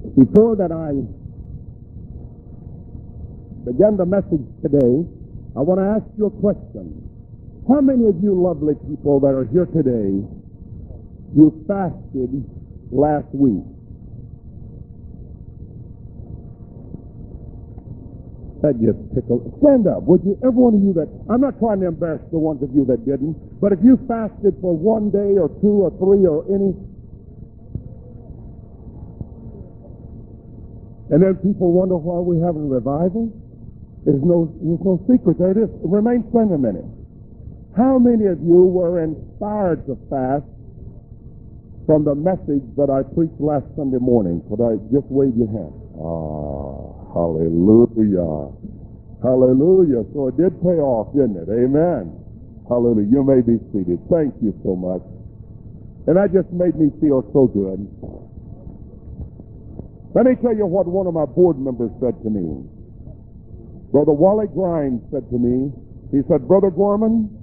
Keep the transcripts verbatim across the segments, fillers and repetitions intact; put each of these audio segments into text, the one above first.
Before that I begin the message today, I want to ask you a question. How many of you lovely people that are here today, you fasted last week? That just tickled. Stand up, would you? Every one of you that, I'm not trying to embarrass the ones of you that didn't, but if you fasted for one day or two or three or any, and then people wonder why we haven't revival. There's no, there's no secret there. It is. Remain standing a minute. How many of you were inspired to fast from the message that I preached last Sunday morning? Could I just wave your hand? Ah, hallelujah. Hallelujah. So it did pay off, didn't it? Amen. Hallelujah. You may be seated. Thank you so much. And that just made me feel so good. Let me tell you what one of my board members said to me. Brother Wally Grimes said to me, he said, Brother Gorman,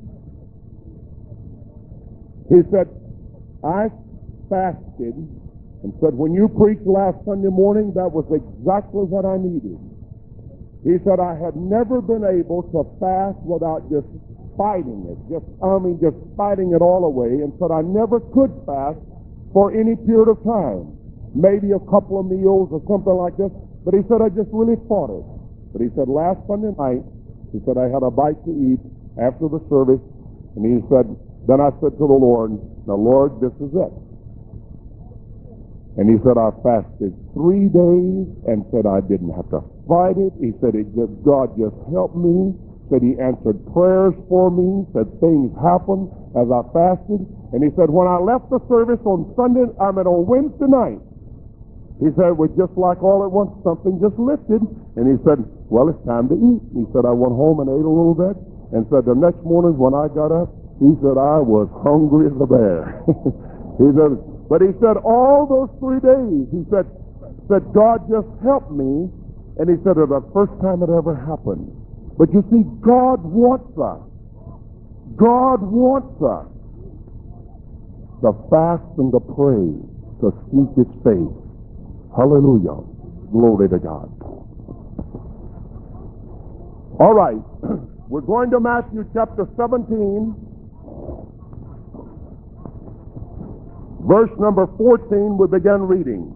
he said, I fasted and said, when you preached last Sunday morning, that was exactly what I needed. He said, I had never been able to fast without just fighting it, just, I mean, just fighting it all away, and said, I never could fast for any period of time. Maybe a couple of meals or something like this. But he said, I just really fought it. But he said, last Sunday night, he said, I had a bite to eat after the service. And he said, then I said to the Lord, now Lord, this is it. And he said, I fasted three days and said I didn't have to fight it. He said, it just, God just helped me. Said he answered prayers for me. Said things happened as I fasted. And he said, when I left the service on Sunday, I mean on Wednesday night, he said, it was just like all at once, something just lifted. And he said, well, it's time to eat. He said, I went home and ate a little bit. And said, the next morning when I got up, he said, I was hungry as a bear. He said, but he said, all those three days, he said, said, God just helped me. And he said, it was the first time it ever happened. But you see, God wants us. God wants us to fast and to pray, to seek his face. Hallelujah. Glory to God. All right. We're going to Matthew chapter seventeen, verse number fourteen. We begin reading.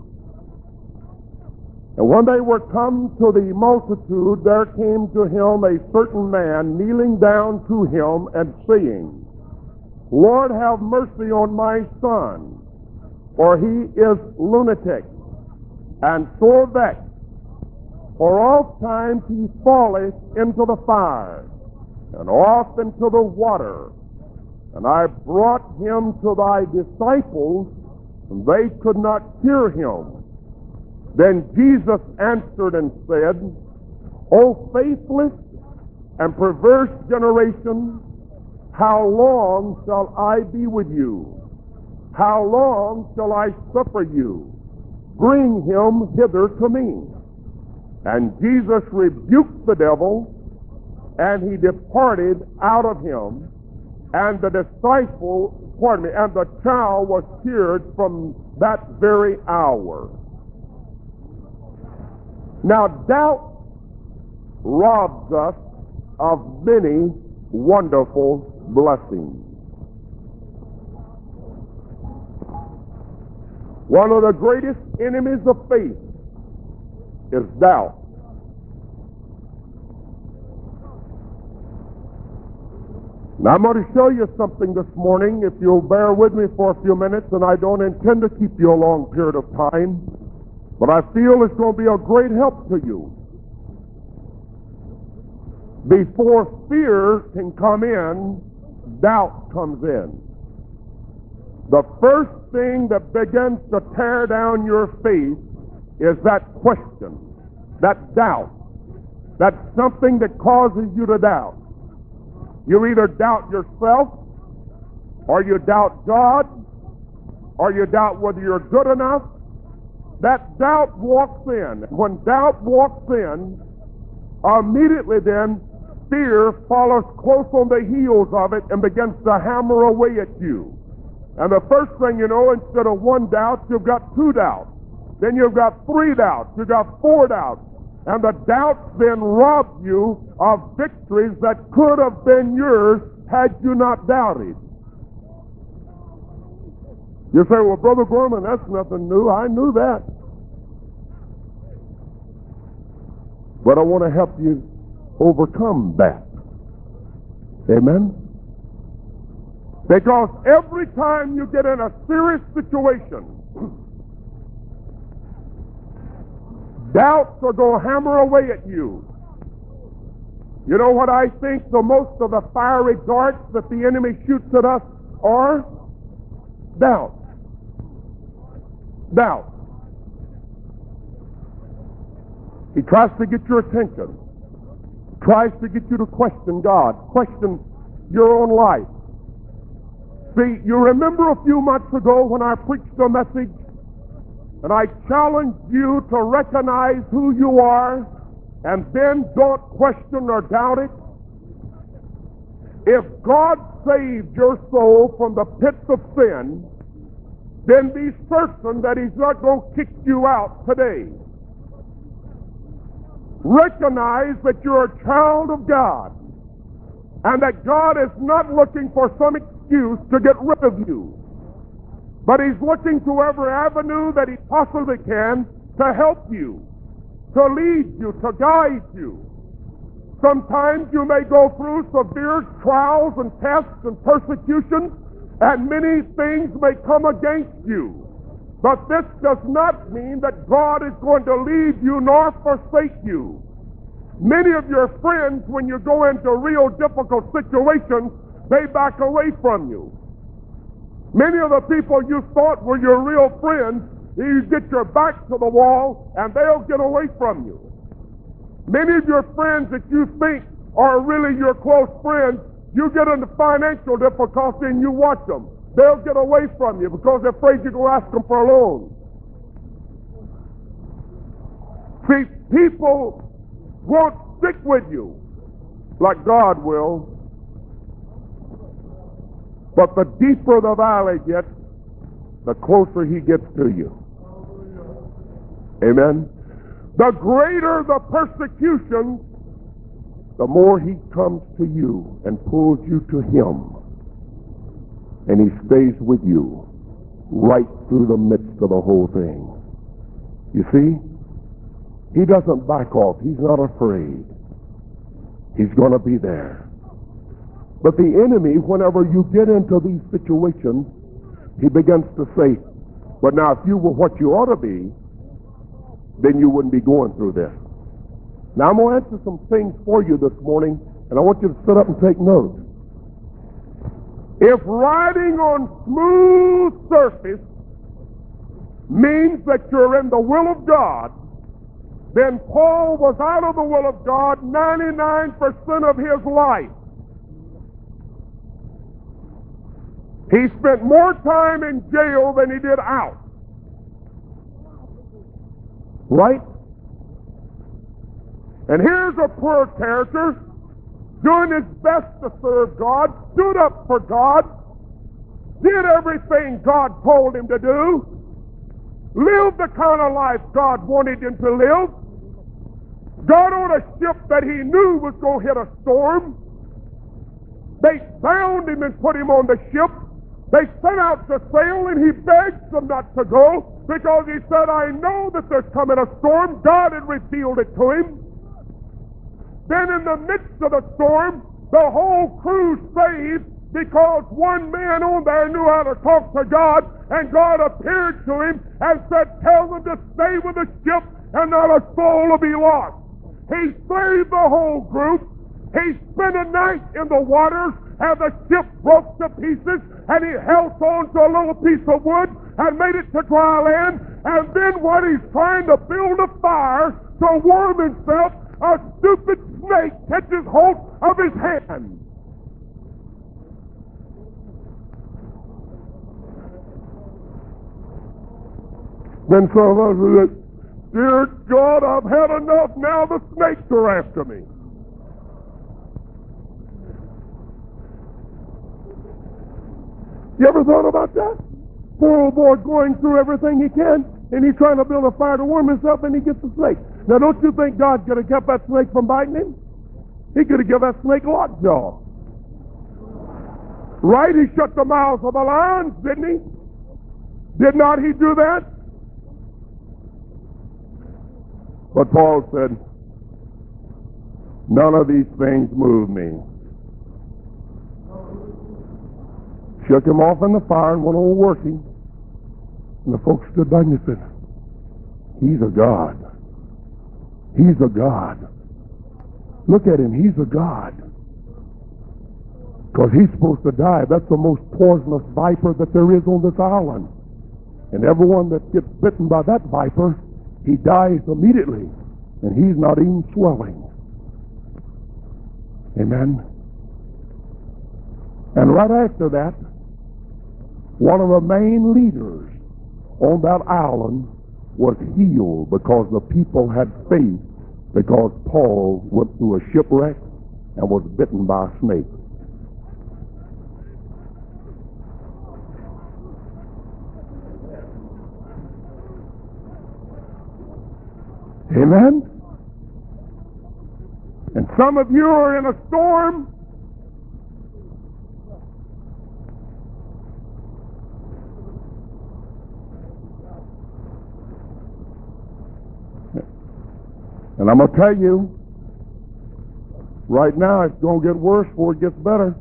And when they were come to the multitude, there came to him a certain man, kneeling down to him and saying, Lord, have mercy on my son, for he is lunatic and sore vexed, for oft times he falleth into the fire, and oft into the water. And I brought him to thy disciples, and they could not cure him. Then Jesus answered and said, O faithless and perverse generation, how long shall I be with you? How long shall I suffer you? Bring him hither to me. And Jesus rebuked the devil, and he departed out of him, and the disciple, pardon me, and the child was cured from that very hour. Now, doubt robs us of many wonderful blessings. One of the greatest enemies of faith is doubt. Now, I'm going to show you something this morning, if you'll bear with me for a few minutes, and I don't intend to keep you a long period of time, but I feel it's going to be a great help to you. Before fear can come in, doubt comes in. The first thing that begins to tear down your faith is that question, that doubt. That's something that causes you to doubt. You either doubt yourself, or you doubt God, or you doubt whether you're good enough. That doubt walks in. When doubt walks in, immediately then, fear follows close on the heels of it and begins to hammer away at you. And the first thing you know, instead of one doubt, you've got two doubts. then you've got three doubts, you've got four doubts. And the doubts then rob you of victories that could have been yours had you not doubted. You say, well, Brother Gorman, that's nothing new. I knew that. But I want to help you overcome that. Amen? Because every time you get in a serious situation, doubts are going to hammer away at you. You know what I think the most of the fiery darts that the enemy shoots at us are? Doubts. Doubts. He tries to get your attention. Tries to get you to question God, question your own life. See, you remember a few months ago when I preached a message and I challenged you to recognize who you are and then don't question or doubt it? If God saved your soul from the pits of sin, then be certain that He's not going to kick you out today. Recognize that you're a child of God and that God is not looking for some excuse to get rid of you, but He's looking to every avenue that He possibly can to help you, to lead you, to guide you. Sometimes you may go through severe trials and tests and persecutions, and many things may come against you. But this does not mean that God is going to leave you nor forsake you. Many of your friends, when you go into real difficult situations, they back away from you. Many of the people you thought were your real friends, you get your back to the wall and they'll get away from you. Many of your friends that you think are really your close friends, you get into financial difficulty and you watch them. They'll get away from you because they're afraid you're going to ask them for a loan. See, people won't stick with you like God will. But the deeper the valley gets, the closer He gets to you. Amen? The greater the persecution, the more He comes to you and pulls you to Him. And He stays with you right through the midst of the whole thing. You see? He doesn't back off. He's not afraid. He's going to be there. But the enemy, whenever you get into these situations, he begins to say, but now if you were what you ought to be, then you wouldn't be going through this. Now I'm going to answer some things for you this morning, and I want you to sit up and take notes. If riding on smooth surface means that you're in the will of God, then Paul was out of the will of God ninety-nine percent of his life. He spent more time in jail than he did out. Right? And here's a poor character doing his best to serve God, stood up for God, did everything God told him to do, lived the kind of life God wanted him to live, got on a ship that he knew was going to hit a storm. They bound him and put him on the ship. They set out to sail, and he begged them not to go because he said, I know that there's coming a storm. God had revealed it to him. Then in the midst of the storm, the whole crew saved because one man on there knew how to talk to God, and God appeared to him and said, tell them to stay with the ship and not a soul will be lost. He saved the whole group. He spent a night in the waters, and the ship broke to pieces, and he held on to a little piece of wood and made it to dry land. And then when he's trying to build a fire to warm himself, a stupid snake catches hold of his hand. Then some of us said, dear God, I've had enough. Now the snakes are after me. You ever thought about that? Poor old boy going through everything he can, And he's trying to build a fire to warm himself, and he gets a snake. Now, don't you think God could have kept that snake from biting him? He could have given that snake lockjaw. Right? He shut the mouths of the lions, didn't he? Did not he do that? But Paul said, none of these things move me. Shook him off in the fire and went on working. And the folks stood by and said, he's a God. He's a God. Look at him, he's a God. Because he's supposed to die. That's the most poisonous viper that there is on this island. And everyone that gets bitten by that viper, he dies immediately. And he's not even swelling. Amen. And right after that, one of the main leaders on that island was healed because the people had faith, because Paul went through a shipwreck and was bitten by a snake. Amen? And some of you are in a storm. And I'm going to tell you, right now it's going to get worse before it gets better.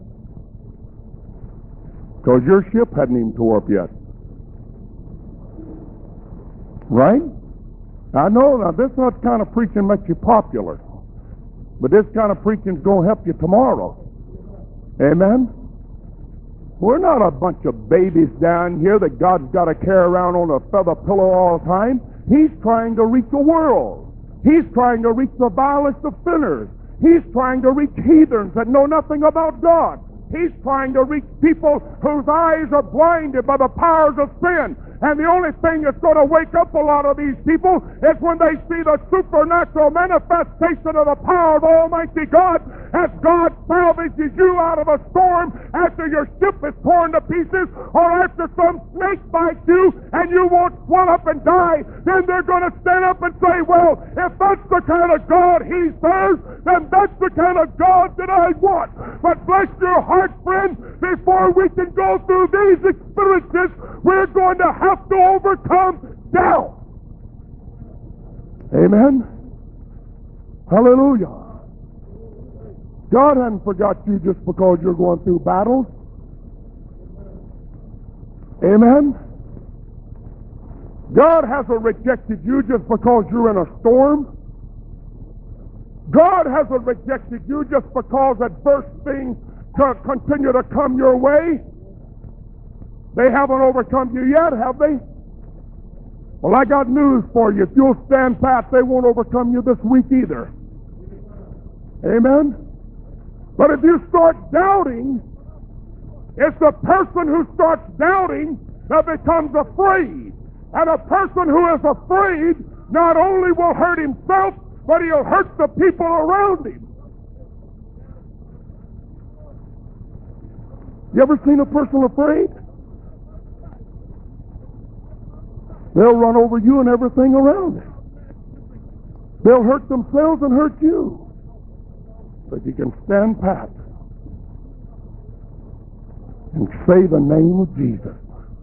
Because your ship hadn't even tore up yet. Right? I know, now this not kind of preaching makes you popular. But this kind of preaching is going to help you tomorrow. Amen? We're not a bunch of babies down here that God's got to carry around on a feather pillow all the time. He's trying to reach the world. He's trying to reach the vilest of sinners. He's trying to reach heathens that know nothing about God. He's trying to reach people whose eyes are blinded by the powers of sin. And the only thing that's going to wake up a lot of these people is when they see the supernatural manifestation of the power of Almighty God as God salvages you out of a storm after your ship is torn to pieces, or after some snake bites you and you won't swell up and die. Then they're going to stand up and say, well, if that's the kind of God he serves, then that's the kind of God that I want. But bless your heart, friend, before we can go through these experiences, we're going to have to overcome doubt. Amen. Hallelujah. God hasn't forgot you just because you're going through battles. Amen. God hasn't rejected you just because you're in a storm. God hasn't rejected you just because adverse things continue to come your way. They haven't overcome you yet, have they? Well, I got news for you. If you'll stand pat, they won't overcome you this week either. Amen? But if you start doubting, it's the person who starts doubting that becomes afraid. And a person who is afraid not only will hurt himself, but he'll hurt the people around him. You ever seen a person afraid? They'll run over you and everything around them. They'll hurt themselves and hurt you. But you can stand pat and say the name of Jesus.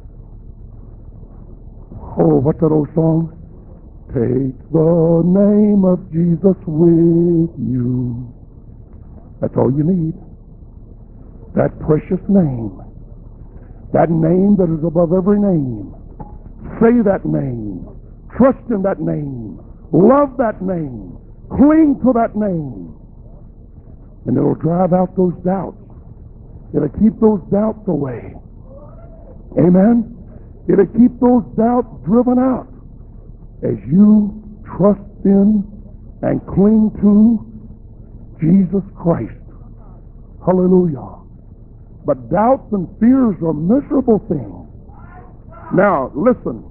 Oh, what's that old song? Take the name of Jesus with you. That's all you need. That precious name. That name that is above every name. Say that name. Trust in that name. Love that name. Cling to that name. And it'll drive out those doubts. It'll keep those doubts away. Amen? It'll keep those doubts driven out as you trust in and cling to Jesus Christ. Hallelujah. But doubts and fears are miserable things. Now, listen.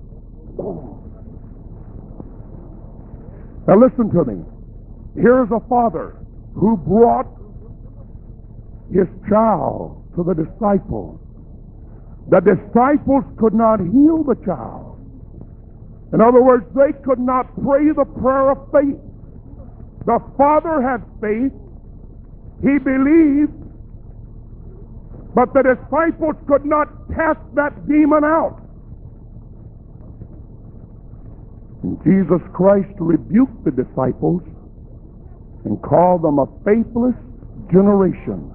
Now, listen to me. Here's a father who brought his child to the disciples. The disciples could not heal the child. In other words, they could not pray the prayer of faith. The Father had faith. He believed. But the disciples could not cast that demon out. And Jesus Christ rebuked the disciples and called them a faithless generation.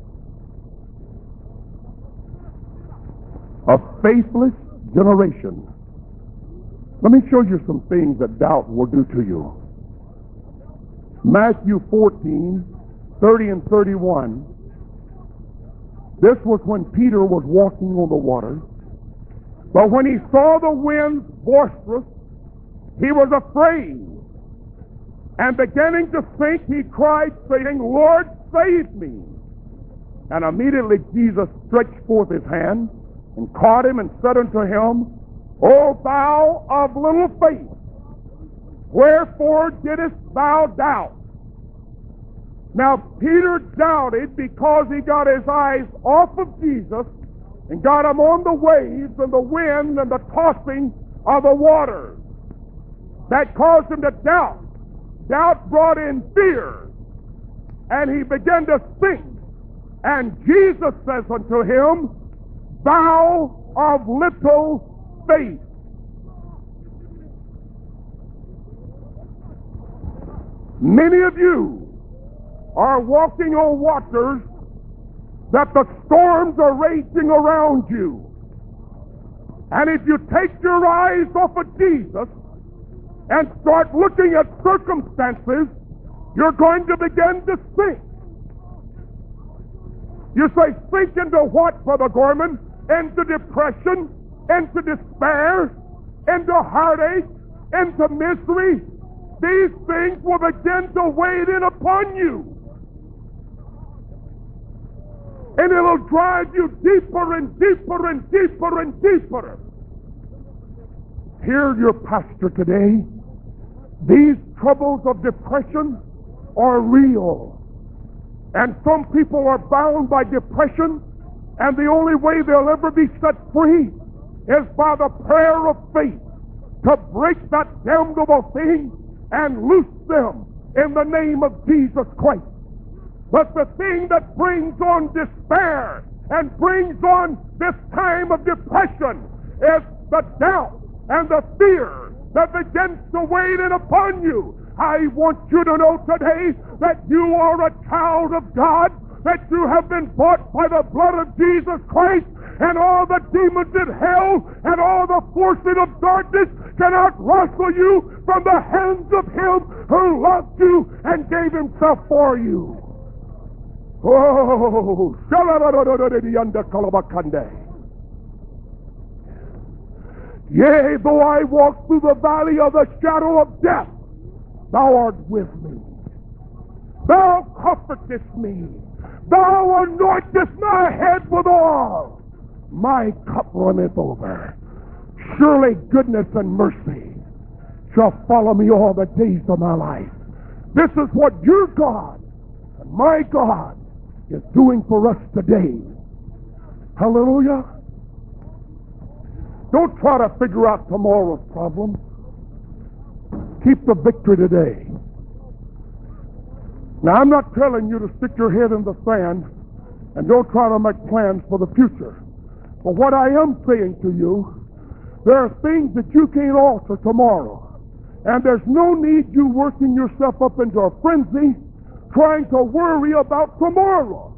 A faithless generation. Let me show you some things that doubt will do to you. Matthew fourteen, thirty and thirty-one. This was when Peter was walking on the water. But when he saw the winds boisterous, he was afraid. And beginning to sink, he cried, saying, Lord, save me. And immediately Jesus stretched forth his hand and caught him and said unto him, O thou of little faith, wherefore didst thou doubt? Now Peter doubted because he got his eyes off of Jesus and got him on the waves and the wind and the tossing of the water. That caused him to doubt. Doubt brought in fear, and he began to sink. And Jesus says unto him, Thou of little faith. Many of you are walking on waters that the storms are raging around you. And if you take your eyes off of Jesus and start looking at circumstances, you're going to begin to sink. You say, sink into what, Brother Gorman? Into depression, into despair, into heartache, into misery. These things will begin to weigh in upon you. And it'll drive you deeper and deeper and deeper and deeper. Hear your pastor today. These troubles of depression are real. And some people are bound by depression, and the only way they'll ever be set free is by the prayer of faith to break that damnable thing and loose them in the name of Jesus Christ. But the thing that brings on despair and brings on this time of depression is the doubt and the fear that begins to weigh in upon you. I want you to know today that you are a child of God, that you have been bought by the blood of Jesus Christ, and all the demons in hell and all the forces of darkness cannot wrestle you from the hands of Him who loved you and gave Himself for you. Oh, yea, though I walk through the valley of the shadow of death, Thou art with me. Thou comfortest me. Thou anointest my head with oil. My cup runneth over. Surely goodness and mercy shall follow me all the days of my life. This is what your God and my God is doing for us today. Hallelujah. Don't try to figure out tomorrow's problem. Keep the victory today. Now, I'm not telling you to stick your head in the sand and don't try to make plans for the future. But what I am saying to you, there are things that you can't alter tomorrow. And there's no need you working yourself up into a frenzy trying to worry about tomorrow.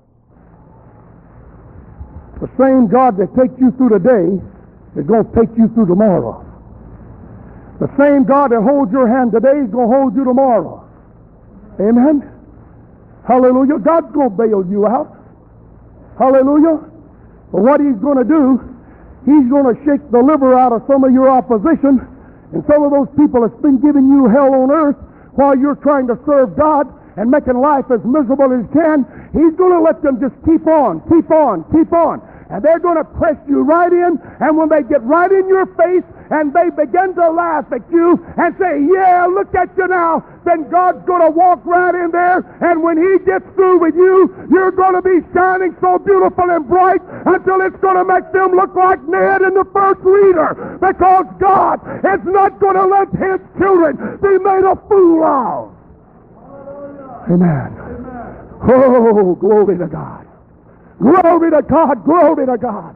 The same God that takes you through today is going to take you through tomorrow. The same God that holds your hand today is going to hold you tomorrow. Amen? Hallelujah. God's going to bail you out. Hallelujah. But what He's going to do, He's going to shake the liver out of some of your opposition and some of those people that's been giving you hell on earth while you're trying to serve God and making life as miserable as you can. He's going to let them just keep on, keep on, keep on. And they're going to press you right in, and when they get right in your face and they begin to laugh at you and say, yeah, look at you now, then God's going to walk right in there, and when He gets through with you, you're going to be shining so beautiful and bright until it's going to make them look like Ned in the first reader, because God is not going to let His children be made a fool of. Amen. Amen. Oh, glory to God. Glory to God. Glory to God.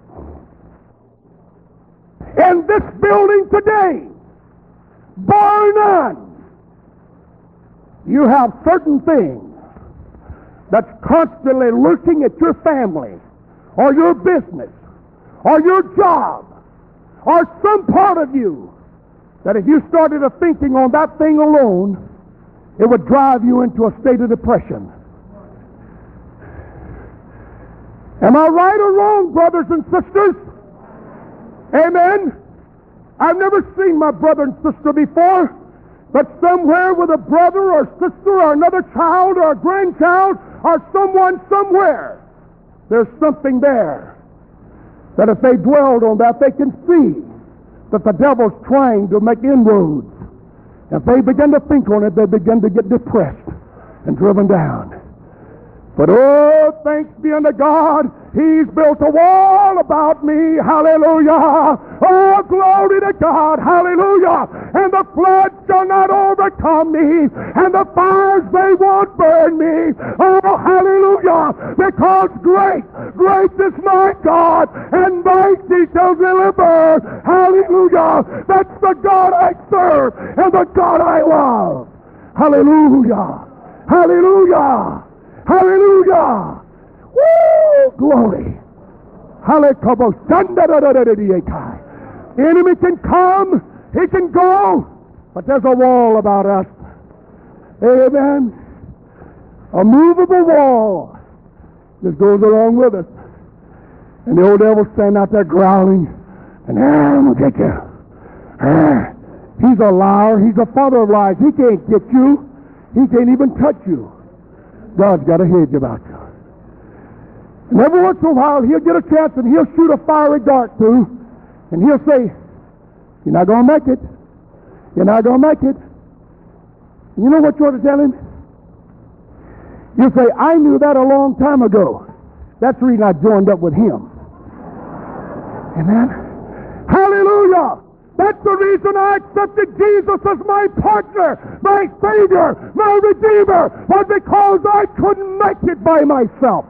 In this building today, bar none, you have certain things that's constantly lurking at your family or your business or your job or some part of you that if you started a thinking on that thing alone, it would drive you into a state of depression. Am I right or wrong, brothers and sisters? Amen. I've never seen my brother and sister before, but somewhere with a brother or sister or another child or a grandchild or someone somewhere, there's something there that if they dwelled on that, they can see that the devil's trying to make inroads. If they begin to think on it, they begin to get depressed and driven down. But oh, thanks be unto God, He's built a wall about me. Hallelujah. Oh, glory to God. Hallelujah. And the flood shall not overcome me, and the fires, they won't burn me. Oh, hallelujah. Because great, great is my God, and mighty shall deliver. Hallelujah. That's the God I serve and the God I love. Hallelujah. Hallelujah. Hallelujah! Woo! Glory! Hallelujah! The enemy can come, he can go, but there's a wall about us. Amen. A movable wall just goes along with us. And the old devil stand out there growling, and ah, I'm gonna get you. Ah, he's a liar. He's a father of lies. He can't get you. He can't even touch you. God's got a hedge about you. And every once in a while, He'll get a chance and He'll shoot a fiery dart through, and He'll say, you're not going to make it. You're not going to make it. And you know what you ought to tell him? You say, I knew that a long time ago. That's the reason I joined up with him. Amen. Hallelujah. That's the reason I accepted Jesus as my partner, my Savior, my Redeemer, was because I couldn't make it by myself.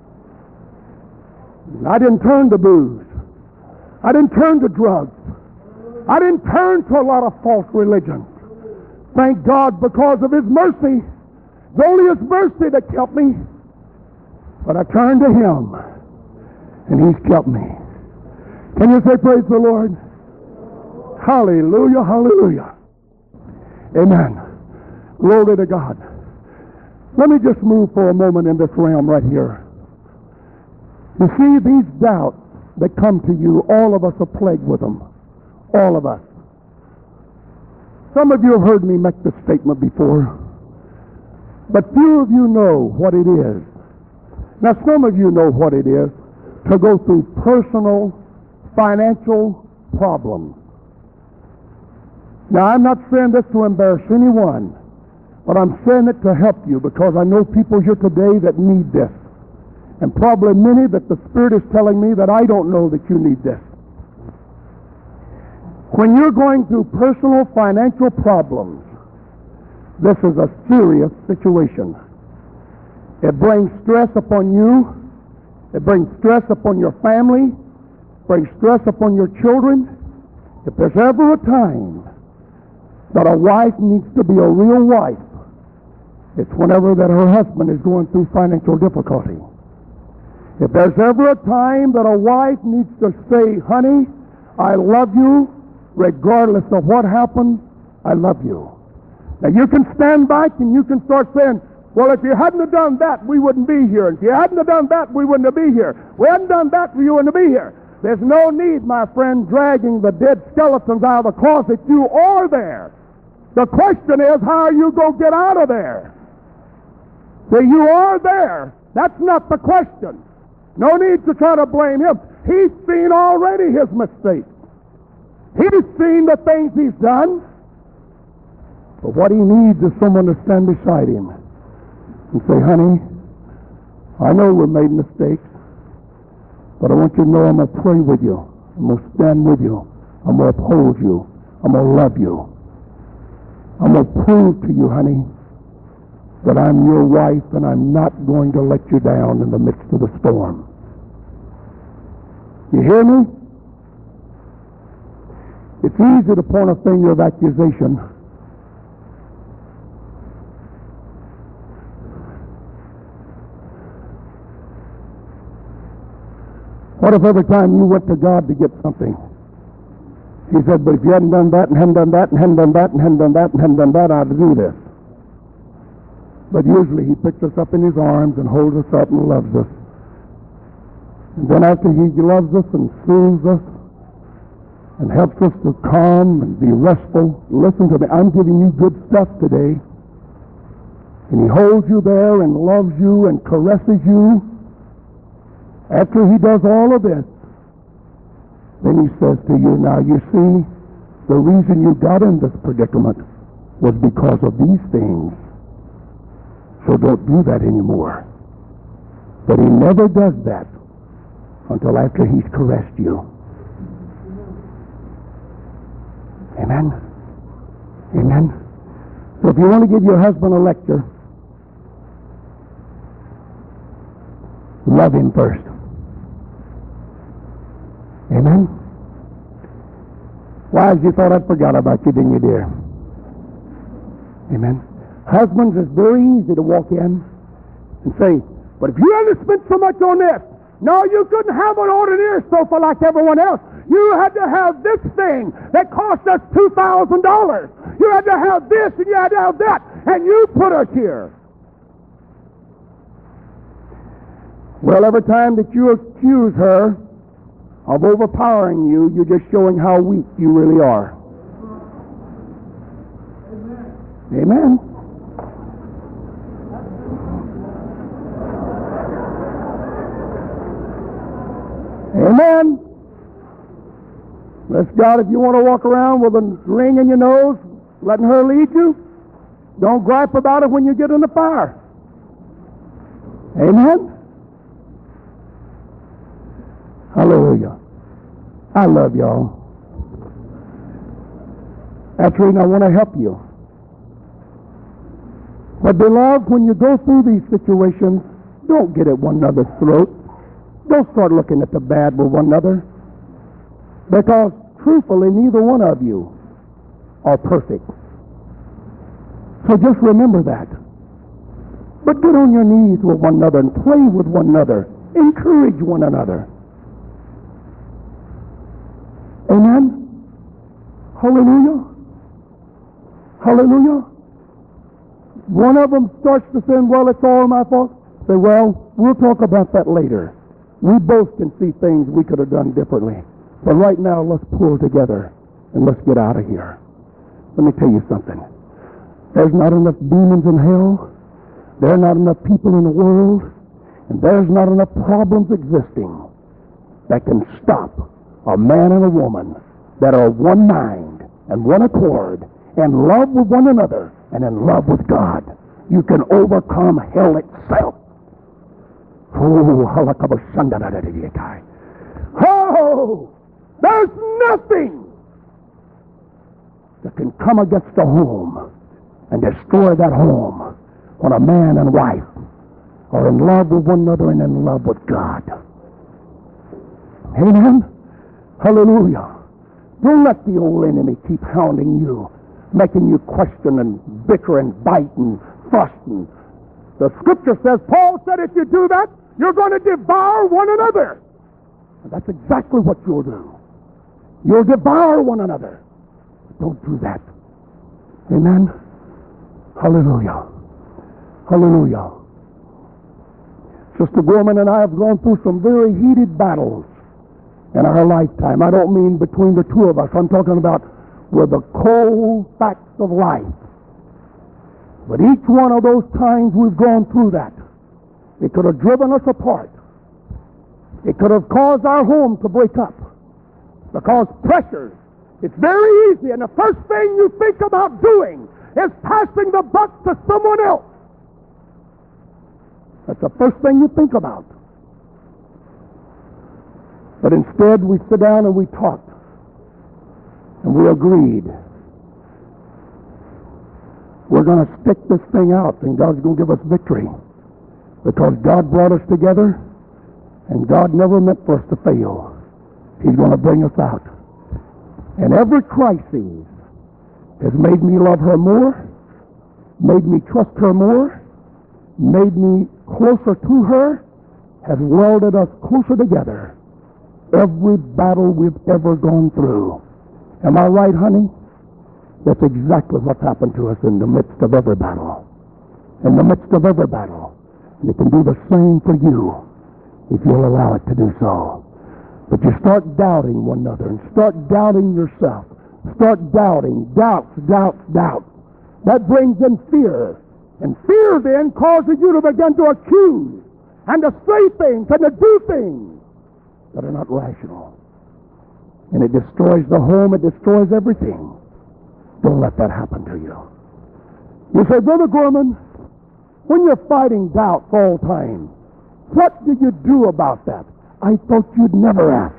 And I didn't turn to booze. I didn't turn to drugs. I didn't turn to a lot of false religions. Thank God, because of His mercy. It's only His mercy that kept me. But I turned to Him, and He's kept me. Can you say praise the Lord? Hallelujah, hallelujah. Amen. Glory to God. Let me just move for a moment in this realm right here. You see, these doubts that come to you, all of us are plagued with them. All of us. Some of you have heard me make this statement before, but few of you know what it is. Now, some of you know what it is to go through personal, financial problems. Now, I'm not saying this to embarrass anyone, but I'm saying it to help you, because I know people here today that need this. And probably many that the Spirit is telling me that I don't know that you need this. When you're going through personal financial problems, this is a serious situation. It brings stress upon you. It brings stress upon your family. It brings stress upon your children. If there's ever a time that a wife needs to be a real wife, it's whenever that her husband is going through financial difficulty. If there's ever a time that a wife needs to say, honey, I love you, regardless of what happened, I love you. Now you can stand back and you can start saying, well, if you hadn't have done that, we wouldn't be here. If you hadn't have done that, we wouldn't have been here. We hadn't done that, we wouldn't be here. There's no need, my friend, dragging the dead skeletons out of the closet. You are there. The question is, how are you going to get out of there? See, you are there. That's not the question. No need to try to blame him. He's seen already his mistakes. He's seen the things he's done. But what he needs is someone to stand beside him and say, honey, I know we made mistakes, but I want you to know I'm going to pray with you. I'm going to stand with you. I'm going to uphold you. I'm going to love you. I'm going to prove to you, honey, that I'm your wife and I'm not going to let you down in the midst of the storm. You hear me? It's easy to point a finger of accusation. What if every time you went to God to get something, he said, but if you hadn't done that and hadn't done that and hadn't done that and hadn't done that and hadn't done that, I'd do this. But usually he picks us up in his arms and holds us up and loves us. And then after he loves us and soothes us and helps us to calm and be restful, listen to me, I'm giving you good stuff today. And he holds you there and loves you and caresses you. After he does all of this, then he says to you, now you see, the reason you got in this predicament was because of these things. So don't do that anymore. But he never does that until after he's caressed you. Amen? Amen? So if you want to give your husband a lecture, love him first. Amen? Wives, you thought I'd forgot about you, didn't you, dear? Amen? Husbands, it's very easy to walk in and say, but if you hadn't spent so much on this, no, you couldn't have an ordinary sofa like everyone else. You had to have this thing that cost us two thousand dollars. You had to have this and you had to have that, and you put us here. Well, every time that you accuse her of overpowering you, you're just showing how weak you really are. Amen. Amen. Bless God, if you want to walk around with a ring in your nose, letting her lead you, don't gripe about it when you get in the fire. Amen. Hallelujah. I love y'all. Catherine, I want to help you. But beloved, when you go through these situations, don't get at one another's throat. Don't start looking at the bad with one another. Because truthfully, neither one of you are perfect. So just remember that. But get on your knees with one another and pray with one another. Encourage one another. Amen? Hallelujah? Hallelujah? One of them starts to say, well, it's all my fault. Say, well, we'll talk about that later. We both can see things we could have done differently. But right now, let's pull together and let's get out of here. Let me tell you something. There's not enough demons in hell. There are not enough people in the world. And there's not enough problems existing that can stop a man and a woman that are of one mind and one accord, in love with one another and in love with God. You can overcome hell itself. Oh, oh, there's nothing that can come against a home and destroy that home when a man and wife are in love with one another and in love with God. Amen? Hallelujah. Don't let the old enemy keep hounding you, making you question and bicker and bite and fuss. And the scripture says, Paul said, if you do that, you're going to devour one another. And that's exactly what you'll do. You'll devour one another. Don't do that. Amen? Hallelujah. Hallelujah. Sister Gorman and I have gone through some very heated battles in our lifetime. I don't mean between the two of us. I'm talking about with the cold facts of life. But each one of those times we've gone through that, it could have driven us apart. It could have caused our home to break up. Because pressures It's very easy, and the first thing you think about doing is passing the buck to someone else. That's the first thing you think about. But instead, we sit down and we talked, and we agreed. We're going to stick this thing out, and God's going to give us victory. Because God brought us together, and God never meant for us to fail. He's going to bring us out. And every crisis has made me love her more, made me trust her more, made me closer to her, has welded us closer together. Every battle we've ever gone through. Am I right, honey? That's exactly what's happened to us in the midst of every battle. In the midst of every battle. And it can do the same for you if you'll allow it to do so. But you start doubting one another and start doubting yourself. Start doubting. Doubts, doubts, doubts. That brings in fear. And fear then causes you to begin to accuse and to say things and to do things that are not rational. And it destroys the home. It destroys everything. Don't let that happen to you. You say, Brother Gorman, when you're fighting doubts all the time, what do you do about that? I thought you'd never ask.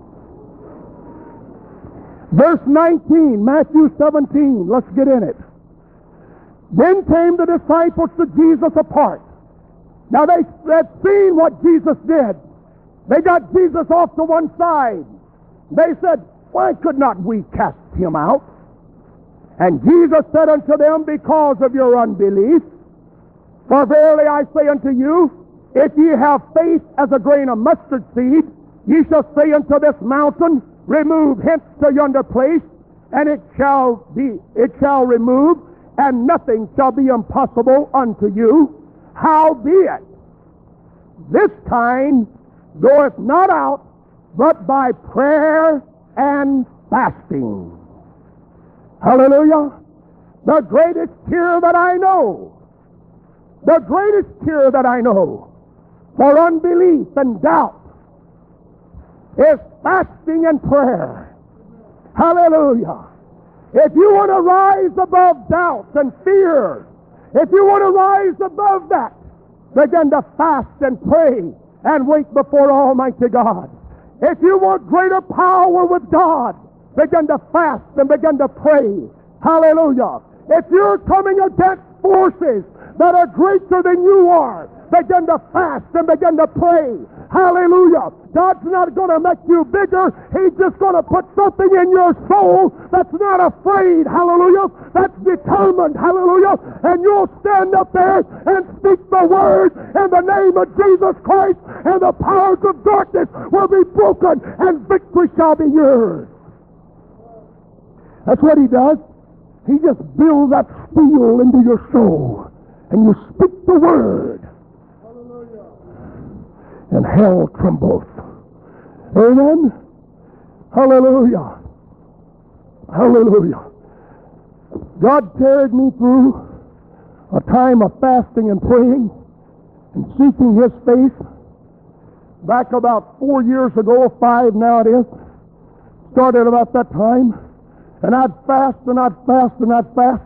Verse nineteen, Matthew seventeen, let's get in it. Then came the disciples to Jesus apart. Now they had seen what Jesus did. They got Jesus off to one side. They said, why could not we cast him out? And Jesus said unto them, because of your unbelief. For verily I say unto you, if ye have faith as a grain of mustard seed, ye shall say unto this mountain, remove hence to yonder place, and it shall be, it shall remove, and nothing shall be impossible unto you. Howbeit, this kind goeth not out, but by prayer and fasting. Hallelujah. The greatest cure that I know, the greatest cure that I know for unbelief and doubt is fasting and prayer. Hallelujah. If you want to rise above doubts and fear, if you want to rise above that, begin to fast and pray and wait before Almighty God. If you want greater power with God, begin to fast and begin to pray. Hallelujah. If you're coming against forces that are greater than you are, begin to fast and begin to pray. Hallelujah. God's not going to make you bigger. He's just going to put something in your soul that's not afraid. Hallelujah. That's determined. Hallelujah. And you'll stand up there and speak the word in the name of Jesus Christ, and the powers of darkness will be broken and victory shall be yours. That's what he does. He just builds that steel into your soul, and you speak the word. Hallelujah. And hell trembles. Amen. Hallelujah. Hallelujah. God carried me through a time of fasting and praying and seeking his face back about four years ago, five now it is. Started about that time. And I'd fast and I'd fast and I'd fast.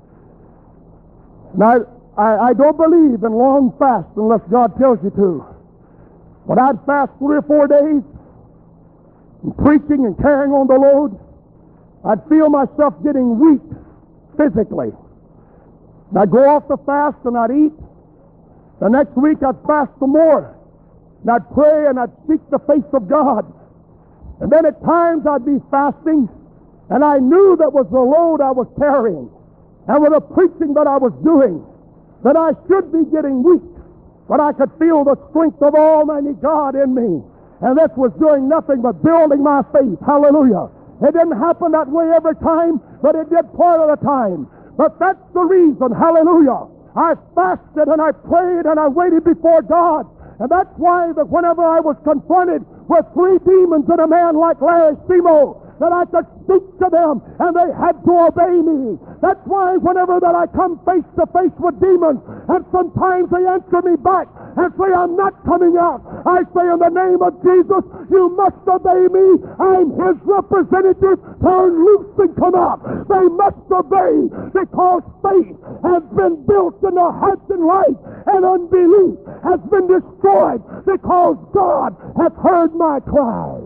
And I, I, I don't believe in long fasts unless God tells you to. When I'd fast three or four days, and preaching and carrying on the load, I'd feel myself getting weak physically. And I'd go off the fast and I'd eat. The next week I'd fast some more. And I'd pray and I'd seek the face of God. And then at times I'd be fasting, and I knew that was the load I was carrying, and with the preaching that I was doing, that I should be getting weak. But I could feel the strength of Almighty God in me. And this was doing nothing but building my faith. Hallelujah. It didn't happen that way every time, but it did part of the time. But that's the reason, hallelujah, I fasted and I prayed and I waited before God. And that's why that whenever I was confronted with three demons in a man like Larry Simo, that I could speak to them and they had to obey me. That's why whenever that I come face to face with demons, and sometimes they answer me back and say, I'm not coming out. I say in the name of Jesus, you must obey me. I'm his representative. Turn loose and come out. They must obey because faith has been built in their hearts and life, and unbelief has been destroyed because God hath heard my cry.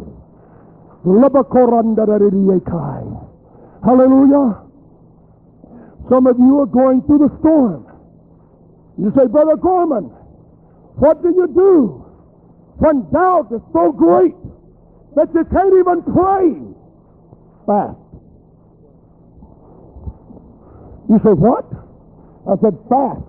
Hallelujah. Some of you are going through the storm. You say, Brother Gorman, what do you do when doubt is so great that you can't even pray? Fast. You say, what? I said, fast.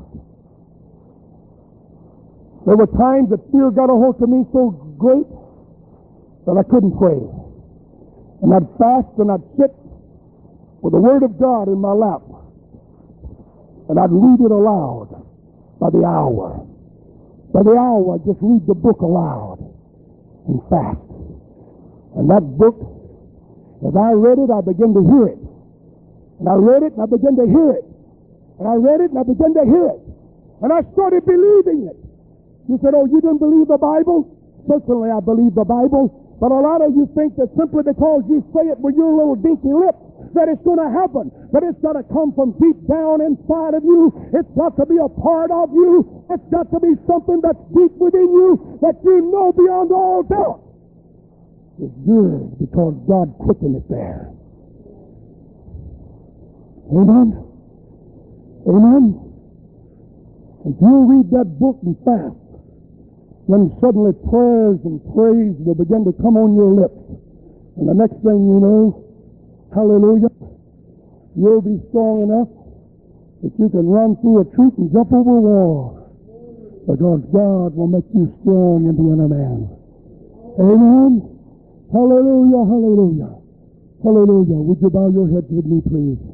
There were times that fear got a hold of me so great that I couldn't pray. And I'd fast and I'd sit with the Word of God in my lap. And I'd read it aloud by the hour. By the hour, I'd just read the book aloud and fast. And that book, as I read it, I began to hear it. And I read it and I began to hear it. And I read it and I began to hear it. And I started believing it. You said, oh, you didn't believe the Bible? Certainly I believe the Bible. But a lot of you think that simply because you say it with your little dinky lips, that it's going to happen. But it's got to come from deep down inside of you. It's got to be a part of you. It's got to be something that's deep within you that you know beyond all doubt. It's good because God quickened it there. Amen? Amen? If you read that book and fast, then suddenly prayers and praise will begin to come on your lips. And the next thing you know, hallelujah, you'll be strong enough that you can run through a troop and jump over a wall. Because God will make you strong in the inner man. Amen? Hallelujah, hallelujah. Hallelujah. Would you bow your heads with me, please?